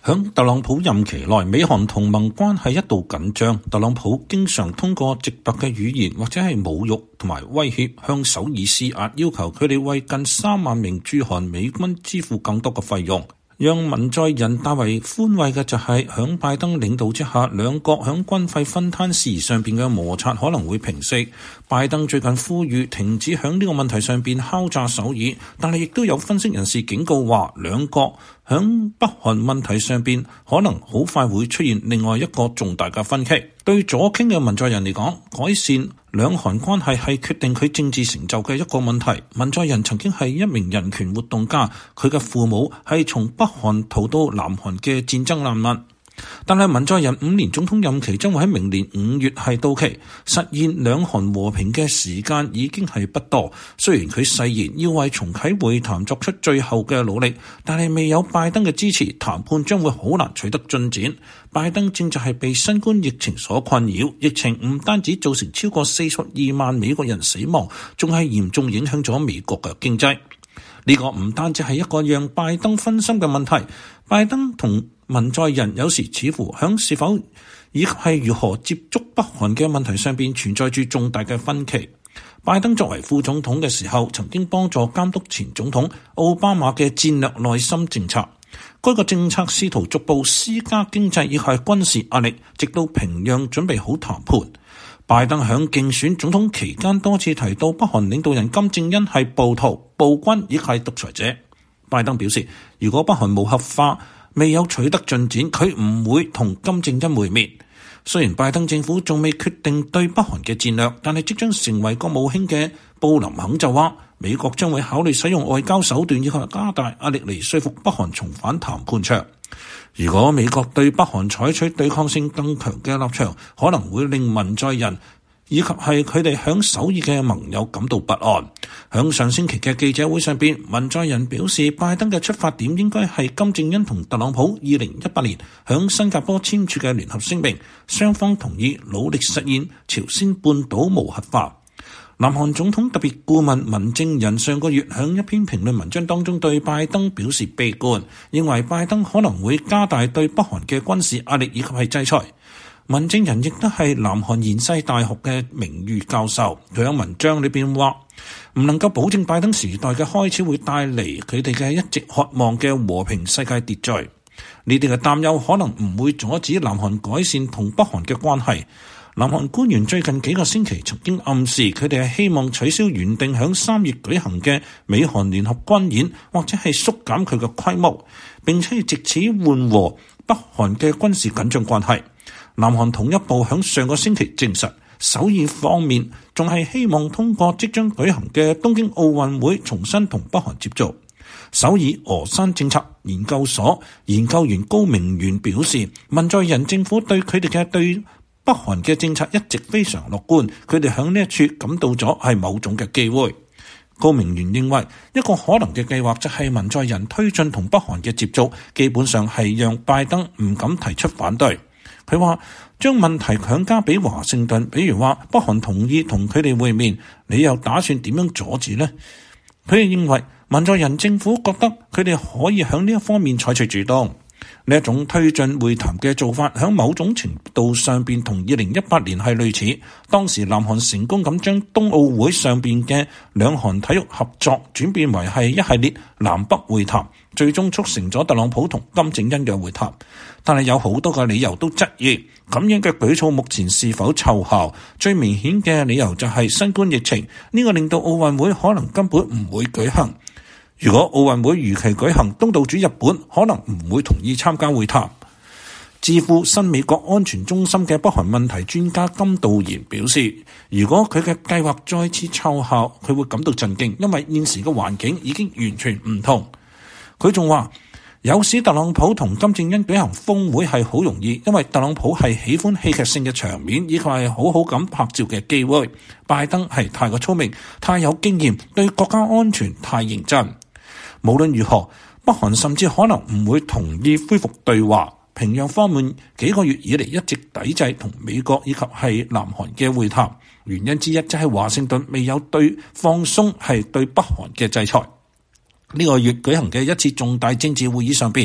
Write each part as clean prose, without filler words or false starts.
響特朗普任期內，美韓同盟關係一度緊張。特朗普經常通過直白嘅語言或者係侮辱同埋威脅，向首爾施壓，要求佢哋為近3萬名駐韓美軍支付更多嘅費用。讓文在寅大為寬慰嘅就係響拜登領導之下，兩國響軍費分攤事宜上邊嘅摩擦可能會平息。拜登最近呼籲停止響呢個問題上邊敲詐首爾，但係亦都有分析人士警告話，兩國響北韓問題上邊可能好快會出現另外一個重大嘅分歧。對左傾嘅文在寅嚟講，改善兩韓關係係決定佢政治成就嘅一個問題。文在寅曾經係一名人權活動家，佢嘅父母係從北韓逃到南韓嘅戰爭難民。但係文在寅5年總統任期將會喺明年5月係到期，實現兩韓和平嘅時間已經係不多。雖然佢誓言要為重啟會談作出最後嘅努力，但係未有拜登嘅支持，談判將會好難取得進展。拜登正就係被新冠疫情所困擾，疫情唔單止造成超過42萬美國人死亡，仲係嚴重影響咗美國嘅經濟。呢個唔單止係一個讓拜登分心嘅問題，拜登同文在寅有時似乎響是否以及係如何接觸北韓嘅問題上邊存在住重大嘅分歧。拜登作為副總統嘅時候，曾經幫助監督前總統奧巴馬嘅戰略內心政策。該個政策試圖逐步施加經濟以及係軍事壓力，直到平壤準備好談判。拜登響競選總統期間多次提到北韓領導人金正恩係暴徒、暴君以及係獨裁者。拜登表示，如果北韓無核化未有取得進展，佢唔會同金正恩會面。雖然拜登政府仲未決定對北韓嘅戰略，但係即將成為國務卿嘅布林肯就話，美國將會考慮使用外交手段以及加大壓力嚟說服北韓重返談判桌。如果美國對北韓採取對抗性更強嘅立場，可能會令文在寅以及係佢哋響首爾嘅盟友感到不安。響上星期嘅記者會上邊，文在寅表示，拜登嘅出發點應該係金正恩同特朗普2018年響新加坡簽署嘅聯合聲明，雙方同意努力實現朝鮮半島無核化。南韓總統特別顧問文正仁上個月響一篇評論文章當中對拜登表示悲觀，認為拜登可能會加大對北韓嘅軍事壓力以及係制裁。文正仁亦都係南韓延世大學嘅名譽教授，佢喺文章裏邊話，唔能夠保證拜登時代嘅開始會帶嚟佢哋嘅一直渴望嘅和平世界秩序。呢啲嘅擔憂可能唔會阻止南韓改善同北韓嘅關係。南韓官員最近幾個星期曾經暗示，佢哋係希望取消原定響3月舉行嘅美韓聯合軍演，或者係縮減佢嘅規模，並且係藉此緩和北韓嘅軍事緊張關係。南韓統一部響上個星期證實，首爾方面仲係希望通過即將舉行嘅東京奧運會重新同北韓接觸。首爾峨山政策研究所研究員高明元表示，文在寅政府對佢哋嘅對北韓嘅政策一直非常樂觀，佢哋響呢一處感到咗係某種嘅機會。高明元認為，一個可能嘅計劃就係文在寅推進同北韓嘅接觸，基本上係讓拜登唔敢提出反對。佢話將問題強加俾華盛頓，比如話北韓同意同佢哋會面，你又打算點樣阻止呢？佢哋認為文在寅政府覺得佢哋可以響呢一方面採取主動。呢一種推進會談嘅做法，喺某種程度上邊同2018年係類似。當時南韓成功咁將冬奧會上邊嘅兩韓體育合作轉變為係一系列南北會談，最終促成咗特朗普同金正恩嘅會談。但係有好多個理由都質疑咁樣嘅舉措目前是否奏效。最明顯嘅理由就係新冠疫情，呢個令到奧運會可能根本唔會舉行。如果奧運會如期舉行，東道主日本可能唔會同意參加會談。智庫新美國安全中心嘅北韓問題專家金道賢表示，如果佢嘅計劃再次奏效，佢會感到震驚，因為現時嘅環境已經完全唔同。佢仲話，有時特朗普同金正恩舉行峰會係好容易，因為特朗普係喜歡戲劇性嘅場面，以及係好好咁拍照嘅機會。拜登係太過聰明，太有經驗，對國家安全太認真。無論如何，北韓甚至可能唔會同意恢復對話。平壤方面幾個月以嚟一直抵制同美國以及係南韓嘅會談，原因之一就係華盛頓未有放鬆係對北韓嘅制裁。呢個月舉行嘅一次重大政治會議上邊，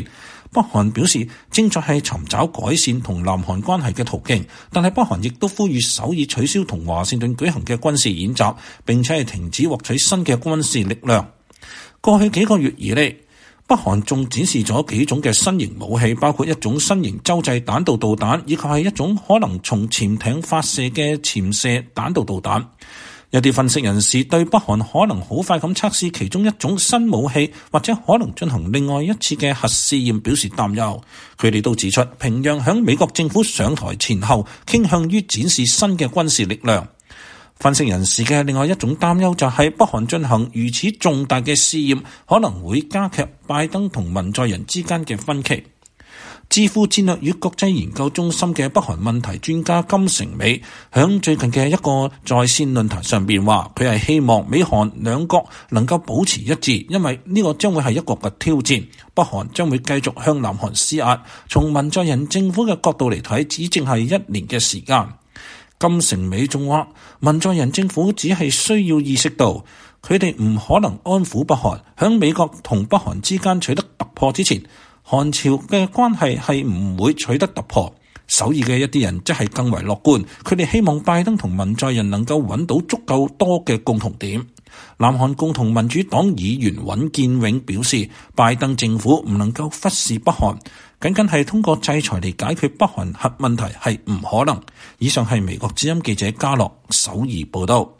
北韓表示正在係尋找改善同南韓關係嘅途徑，但係北韓亦都呼籲首爾取消同華盛頓舉行嘅軍事演習，並且係停止獲取新嘅軍事力量。過去幾個月以嚟，北韓仲展示咗幾種嘅新型武器，包括一種新型洲際彈道導彈，以及係一種可能從潛艇發射嘅潛射彈道導彈。有啲分析人士對北韓可能好快咁測試其中一種新武器，或者可能進行另外一次嘅核試驗表示擔憂。佢哋都指出，平壤響美國政府上台前後傾向於展示新嘅軍事力量。分析人士嘅另外一種擔憂就係北韓進行如此重大嘅試驗，可能會加劇拜登同文在寅之間嘅分歧。智庫戰略與國際研究中心嘅北韓問題專家金城美響最近嘅一個在線論壇上邊話，佢係希望美韓兩國能夠保持一致，因為呢個將會係一個嘅挑戰。北韓將會繼續向南韓施壓。從文在寅政府嘅角度嚟睇，只淨係1年嘅時間。金城美仲話，文在寅政府只係需要意識到，佢哋唔可能安撫北韓。響美國同北韓之間取得突破之前，韓朝嘅關係係唔會取得突破。首爾嘅一啲人則係更為樂觀，佢哋希望拜登同文在寅能夠揾到足夠多嘅共同點。南韓共同民主黨議員尹建永表示，拜登政府唔能夠忽視北韓，僅僅係通過制裁嚟解決北韓核問題係唔可能。以上係美國之音記者嘉樂首爾報道。